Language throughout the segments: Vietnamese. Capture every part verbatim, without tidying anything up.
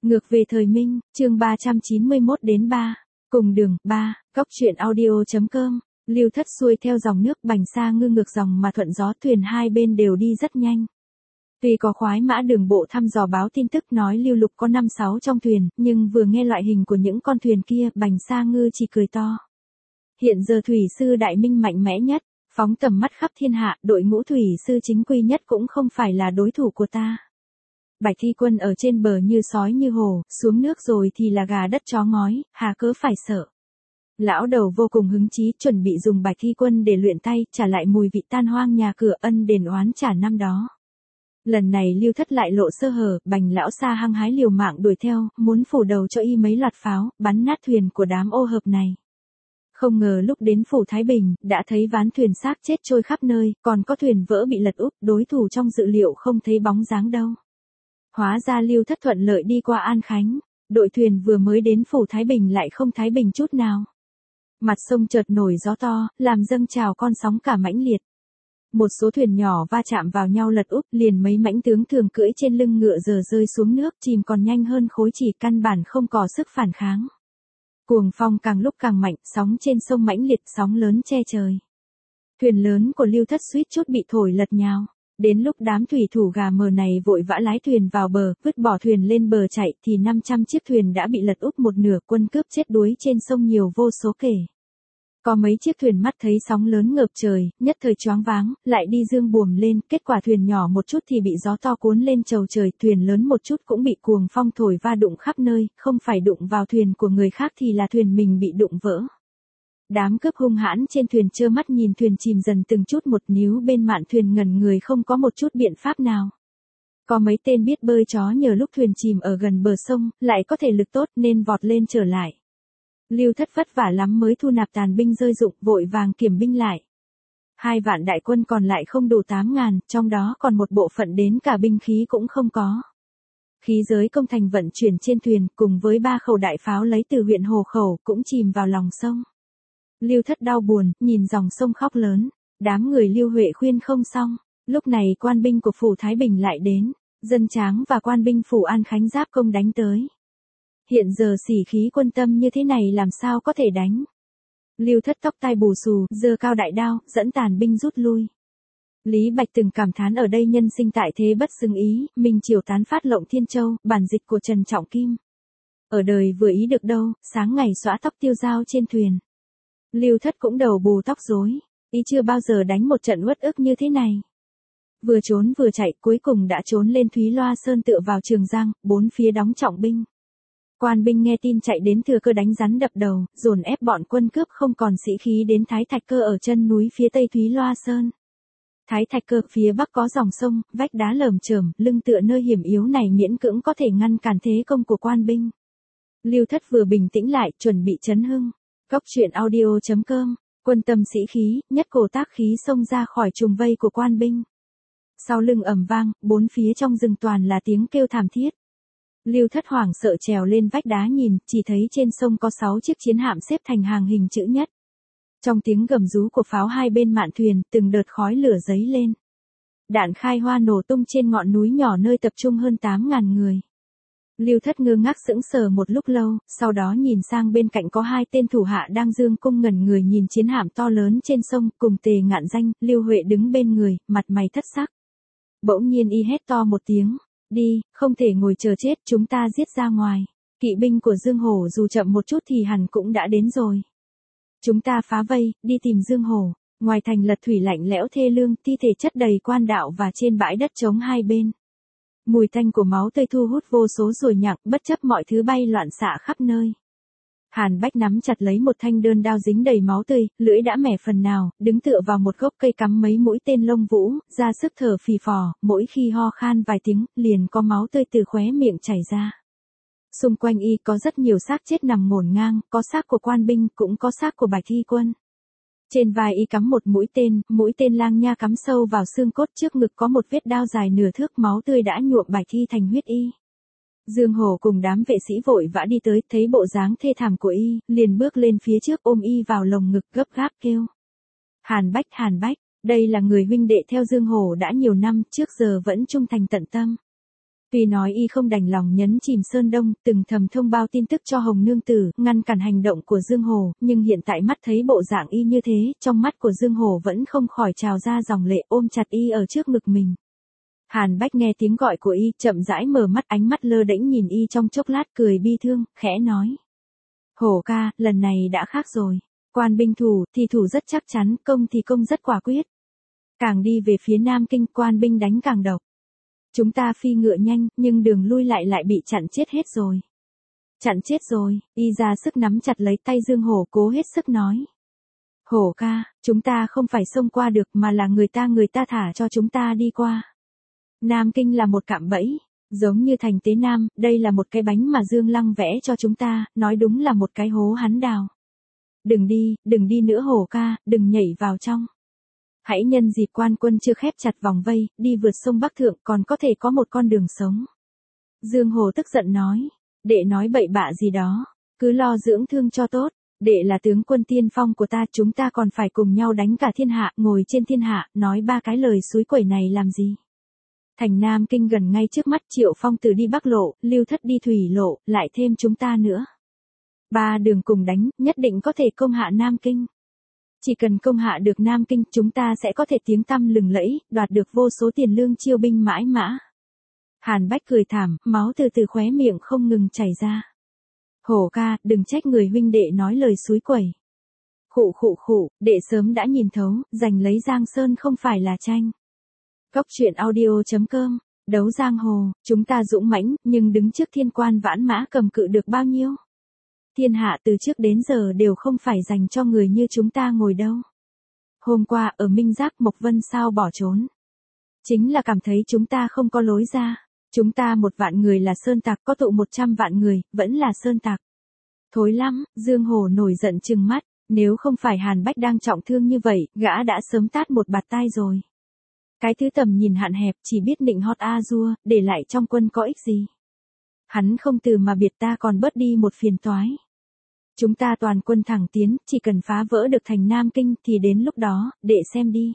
Ngược về thời Minh, chương ba trăm chín mươi mốt đến ba. Cùng đường, ba, góc truyện audio.com. Lưu Thất xuôi theo dòng nước Bành Sa Ngư ngược dòng mà thuận gió, thuyền hai bên đều đi rất nhanh. Tuy có khoái mã đường bộ thăm dò báo tin tức nói lưu lục có năm sáu trong thuyền, nhưng vừa nghe loại hình của những con thuyền kia, Bành Sa Ngư chỉ cười to. Hiện giờ thủy sư Đại Minh mạnh mẽ nhất, phóng tầm mắt khắp thiên hạ, đội ngũ thủy sư chính quy nhất cũng không phải là đối thủ của ta. Bạch Thi Quân ở trên bờ như sói như hổ, xuống nước rồi thì là gà đất chó ngói, hà cớ phải sợ. Lão đầu vô cùng hứng chí, chuẩn bị dùng Bạch Thi Quân để luyện tay, trả lại mùi vị tan hoang nhà cửa, ân đền oán trả năm đó. Lần này Lưu Thất lại lộ sơ hở, Bành lão xa hăng hái liều mạng đuổi theo, muốn phủ đầu cho y mấy loạt pháo, bắn nát thuyền của đám ô hợp này. Không ngờ lúc đến phủ Thái Bình, đã thấy ván thuyền xác chết trôi khắp nơi, còn có thuyền vỡ bị lật úp, đối thủ trong dự liệu không thấy bóng dáng đâu. Hóa ra Lưu Thất thuận lợi đi qua An Khánh, đội thuyền vừa mới đến phủ Thái Bình lại không thái bình chút nào. Mặt sông chợt nổi gió to, làm dâng trào con sóng cả mãnh liệt. Một số thuyền nhỏ va chạm vào nhau lật úp, liền mấy mãnh tướng thường cưỡi trên lưng ngựa giờ rơi xuống nước, chìm còn nhanh hơn khối chỉ, căn bản không có sức phản kháng. Cuồng phong càng lúc càng mạnh, sóng trên sông mãnh liệt, sóng lớn che trời. Thuyền lớn của Lưu Thất suýt chút bị thổi lật nhào. Đến lúc đám thủy thủ gà mờ này vội vã lái thuyền vào bờ, vứt bỏ thuyền lên bờ chạy, thì năm trăm chiếc thuyền đã bị lật úp một nửa, quân cướp chết đuối trên sông nhiều vô số kể. Có mấy chiếc thuyền mắt thấy sóng lớn ngợp trời, nhất thời choáng váng, lại đi dương buồm lên, kết quả thuyền nhỏ một chút thì bị gió to cuốn lên chầu trời, thuyền lớn một chút cũng bị cuồng phong thổi va đụng khắp nơi, không phải đụng vào thuyền của người khác thì là thuyền mình bị đụng vỡ. Đám cướp hung hãn trên thuyền trơ mắt nhìn thuyền chìm dần từng chút một, níu bên mạn thuyền ngẩn người không có một chút biện pháp nào. Có mấy tên biết bơi chó nhờ lúc thuyền chìm ở gần bờ sông, lại có thể lực tốt nên vọt lên trở lại. Lưu Thất vất vả lắm mới thu nạp tàn binh rơi dụng, vội vàng kiểm binh lại. Hai vạn đại quân còn lại không đủ tám ngàn, trong đó còn một bộ phận đến cả binh khí cũng không có. Khí giới công thành vận chuyển trên thuyền, cùng với ba khẩu đại pháo lấy từ huyện Hồ Khẩu, cũng chìm vào lòng sông. Lưu Thất đau buồn, nhìn dòng sông khóc lớn. Đám người Lưu Huệ khuyên không xong. Lúc này quan binh của phủ Thái Bình lại đến. Dân Tráng và quan binh phủ An Khánh giáp công đánh tới. Hiện giờ sỉ khí quân tâm như thế này làm sao có thể đánh. Lưu Thất tóc tai bù xù, giơ cao đại đao, dẫn tàn binh rút lui. Lý Bạch từng cảm thán ở đây nhân sinh tại thế bất xứng ý, Minh Triều tán phát Lộng Thiên Châu, bản dịch của Trần Trọng Kim. Ở đời vừa ý được đâu, sáng ngày xõa tóc tiêu dao trên thuyền. Lưu Thất cũng đầu bù tóc rối, ý chưa bao giờ đánh một trận uất ức như thế này. Vừa trốn vừa chạy, cuối cùng đã trốn lên Thúy Loa Sơn tựa vào Trường Giang, bốn phía đóng trọng binh. Quan binh nghe tin chạy đến thừa cơ đánh rắn đập đầu, dồn ép bọn quân cướp không còn sĩ khí đến Thái Thạch Cơ ở chân núi phía tây Thúy Loa Sơn. Thái Thạch Cơ phía bắc có dòng sông, vách đá lởm chởm, lưng tựa nơi hiểm yếu này miễn cưỡng có thể ngăn cản thế công của quan binh. Lưu Thất vừa bình tĩnh lại, chuẩn bị chấn hưng. Góc truyện audio.com, quân tâm sĩ khí, nhất cổ tác khí xông ra khỏi trùng vây của quan binh. Sau lưng ầm vang, bốn phía trong rừng toàn là tiếng kêu thảm thiết. Lưu Thất hoảng sợ trèo lên vách đá nhìn, chỉ thấy trên sông có sáu chiếc chiến hạm xếp thành hàng hình chữ nhất. Trong tiếng gầm rú của pháo hai bên mạn thuyền, từng đợt khói lửa dấy lên. Đạn khai hoa nổ tung trên ngọn núi nhỏ nơi tập trung hơn tám ngàn người. Lưu Thất ngơ ngác sững sờ một lúc lâu, sau đó nhìn sang bên cạnh có hai tên thủ hạ đang dương cung ngẩn người nhìn chiến hạm to lớn trên sông, cùng Tề Ngạn Danh, Lưu Huệ đứng bên người, mặt mày thất sắc. Bỗng nhiên y hét to một tiếng, đi, không thể ngồi chờ chết, chúng ta giết ra ngoài. Kỵ binh của Dương Hổ dù chậm một chút thì hẳn cũng đã đến rồi. Chúng ta phá vây, đi tìm Dương Hổ. Ngoài thành lật thủy lạnh lẽo thê lương, thi thể chất đầy quan đạo và trên bãi đất trống hai bên. Mùi tanh của máu tươi thu hút vô số ruồi nhặng, bất chấp mọi thứ bay loạn xạ khắp nơi. Hàn Bách nắm chặt lấy một thanh đơn đao dính đầy máu tươi, lưỡi đã mẻ phần nào, đứng tựa vào một gốc cây cắm mấy mũi tên lông vũ, ra sức thở phì phò, mỗi khi ho khan vài tiếng, liền có máu tươi từ khóe miệng chảy ra. Xung quanh y có rất nhiều xác chết nằm ngổn ngang, có xác của quan binh, cũng có xác của Bạch Thi Quân. Trên vai y cắm một mũi tên, mũi tên lang nha cắm sâu vào xương cốt, trước ngực có một vết đao dài nửa thước, máu tươi đã nhuộm Bạch Thi thành huyết y. Dương Hổ cùng đám vệ sĩ vội vã đi tới, thấy bộ dáng thê thảm của y, liền bước lên phía trước ôm y vào lồng ngực gấp gáp kêu. Hàn Bách, Hàn Bách, đây là người huynh đệ theo Dương Hổ đã nhiều năm, trước giờ vẫn trung thành tận tâm. Phi nói y không đành lòng nhấn chìm Sơn Đông, từng thầm thông báo tin tức cho Hồng Nương Tử, ngăn cản hành động của Dương Hổ, nhưng hiện tại mắt thấy bộ dạng y như thế, trong mắt của Dương Hổ vẫn không khỏi trào ra dòng lệ, ôm chặt y ở trước ngực mình. Hàn Bách nghe tiếng gọi của y, chậm rãi mở mắt, ánh mắt lơ đễnh nhìn y trong chốc lát, cười bi thương, khẽ nói. Hổ ca, lần này đã khác rồi. Quan binh thủ thì thủ rất chắc chắn, công thì công rất quả quyết. Càng đi về phía Nam Kinh, quan binh đánh càng độc. Chúng ta phi ngựa nhanh, nhưng đường lui lại lại bị chặn chết hết rồi. Chặn chết rồi, y ra sức nắm chặt lấy tay Dương Hổ, cố hết sức nói. Hổ ca, chúng ta không phải xông qua được mà là người ta người ta thả cho chúng ta đi qua. Nam Kinh là một cạm bẫy, giống như thành Tế Nam, đây là một cái bánh mà Dương Lăng vẽ cho chúng ta, nói đúng là một cái hố hắn đào. Đừng đi, đừng đi nữa Hổ ca, đừng nhảy vào trong. Hãy nhân dịp quan quân chưa khép chặt vòng vây, đi vượt sông Bắc Thượng còn có thể có một con đường sống. Dương Hổ tức giận nói, đệ nói bậy bạ gì đó, cứ lo dưỡng thương cho tốt, đệ là tướng quân tiên phong của ta, chúng ta còn phải cùng nhau đánh cả thiên hạ, ngồi trên thiên hạ, nói ba cái lời suối quẩy này làm gì. Thành Nam Kinh gần ngay trước mắt, Triệu Phong từ đi Bắc lộ, Lưu Thất đi Thủy lộ, lại thêm chúng ta nữa. Ba đường cùng đánh, nhất định có thể công hạ Nam Kinh. Chỉ cần công hạ được Nam Kinh, chúng ta sẽ có thể tiếng tăm lừng lẫy, đoạt được vô số tiền lương chiêu binh mãi mã. Hàn Bách cười thảm, máu từ từ khóe miệng không ngừng chảy ra. Hổ ca, đừng trách người huynh đệ nói lời suối quẩy. Khụ khụ khụ, đệ sớm đã nhìn thấu, giành lấy Giang Sơn không phải là tranh. Cốc truyện audio chấm com, đấu giang hồ, chúng ta dũng mãnh, nhưng đứng trước thiên quan vãn mã cầm cự được bao nhiêu? Thiên hạ từ trước đến giờ đều không phải dành cho người như chúng ta ngồi đâu. Hôm qua ở Minh Giác Mộc Vân sao bỏ trốn? Chính là cảm thấy chúng ta không có lối ra. Chúng ta một vạn người là sơn tặc, có tụ một trăm vạn người, vẫn là sơn tặc. Thối lắm, Dương Hổ nổi giận trừng mắt, nếu không phải Hàn Bách đang trọng thương như vậy, gã đã sớm tát một bạt tai rồi. Cái thứ tầm nhìn hạn hẹp chỉ biết nịnh hót a dua, để lại trong quân có ích gì. Hắn không từ mà biệt ta còn bớt đi một phiền toái. Chúng ta toàn quân thẳng tiến, chỉ cần phá vỡ được thành Nam Kinh thì đến lúc đó, để xem đi.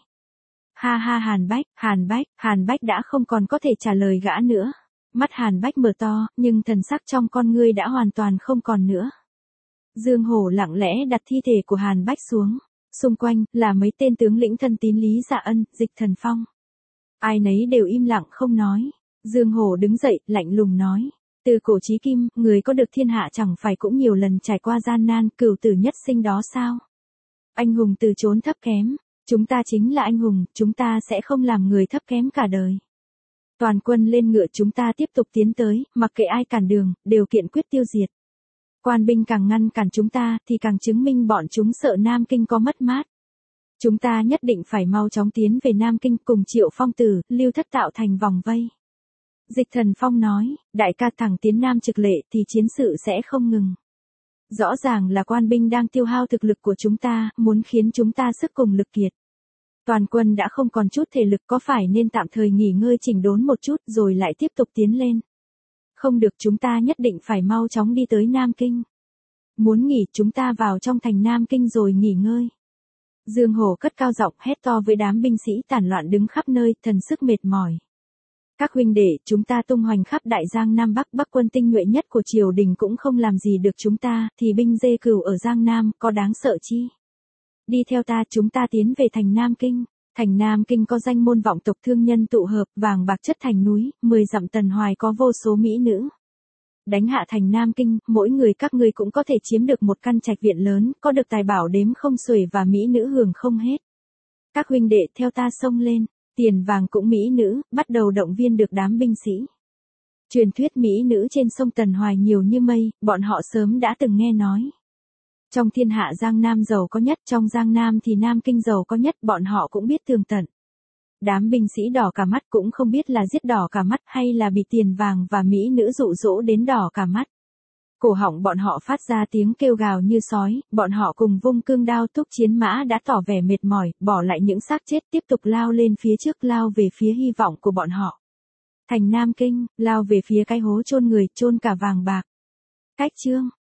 Ha ha Hàn Bách, Hàn Bách, Hàn Bách đã không còn có thể trả lời gã nữa. Mắt Hàn Bách mở to, nhưng thần sắc trong con ngươi đã hoàn toàn không còn nữa. Dương Hổ lặng lẽ đặt thi thể của Hàn Bách xuống. Xung quanh, là mấy tên tướng lĩnh thân tín Lý Dạ Ân, Dịch Thần Phong. Ai nấy đều im lặng không nói. Dương Hổ đứng dậy, lạnh lùng nói. Từ cổ chí kim, người có được thiên hạ chẳng phải cũng nhiều lần trải qua gian nan, cửu tử nhất sinh đó sao? Anh hùng từ chốn thấp kém. Chúng ta chính là anh hùng, chúng ta sẽ không làm người thấp kém cả đời. Toàn quân lên ngựa, chúng ta tiếp tục tiến tới, mặc kệ ai cản đường, đều kiện quyết tiêu diệt. Quan binh càng ngăn cản chúng ta, thì càng chứng minh bọn chúng sợ Nam Kinh có mất mát. Chúng ta nhất định phải mau chóng tiến về Nam Kinh, cùng Triệu Phong Tử, Lưu Thất tạo thành vòng vây. Dịch Thần Phong nói, đại ca thẳng tiến Nam trực lệ thì chiến sự sẽ không ngừng. Rõ ràng là quan binh đang tiêu hao thực lực của chúng ta, muốn khiến chúng ta sức cùng lực kiệt. Toàn quân đã không còn chút thể lực, có phải nên tạm thời nghỉ ngơi chỉnh đốn một chút rồi lại tiếp tục tiến lên. Không được, chúng ta nhất định phải mau chóng đi tới Nam Kinh. Muốn nghỉ, chúng ta vào trong thành Nam Kinh rồi nghỉ ngơi. Dương Hổ cất cao giọng hét to với đám binh sĩ tản loạn đứng khắp nơi, thần sức mệt mỏi. Các huynh đệ, chúng ta tung hoành khắp Đại Giang Nam Bắc, Bắc quân tinh nhuệ nhất của triều đình cũng không làm gì được chúng ta, thì binh dê cừu ở Giang Nam, có đáng sợ chi? Đi theo ta, chúng ta tiến về thành Nam Kinh. Thành Nam Kinh có danh môn vọng tộc thương nhân tụ hợp, vàng bạc chất thành núi, mười dặm tần hoài có vô số mỹ nữ. Đánh hạ thành Nam Kinh, mỗi người các ngươi cũng có thể chiếm được một căn trạch viện lớn, có được tài bảo đếm không xuể và mỹ nữ hưởng không hết. Các huynh đệ theo ta xông lên, tiền vàng cũng mỹ nữ, bắt đầu động viên được đám binh sĩ. Truyền thuyết mỹ nữ trên sông Tần Hoài nhiều như mây, bọn họ sớm đã từng nghe nói. Trong thiên hạ Giang Nam giàu có nhất, trong Giang Nam thì Nam Kinh giàu có nhất, bọn họ cũng biết tường tận. Đám binh sĩ đỏ cả mắt cũng không biết là giết đỏ cả mắt hay là bị tiền vàng và mỹ nữ dụ dỗ đến đỏ cả mắt. Cổ họng bọn họ phát ra tiếng kêu gào như sói, bọn họ cùng vung cương đao thúc chiến mã đã tỏ vẻ mệt mỏi, bỏ lại những xác chết tiếp tục lao lên phía trước, lao về phía hy vọng của bọn họ. Thành Nam Kinh, lao về phía cái hố chôn người, chôn cả vàng bạc. Cách chương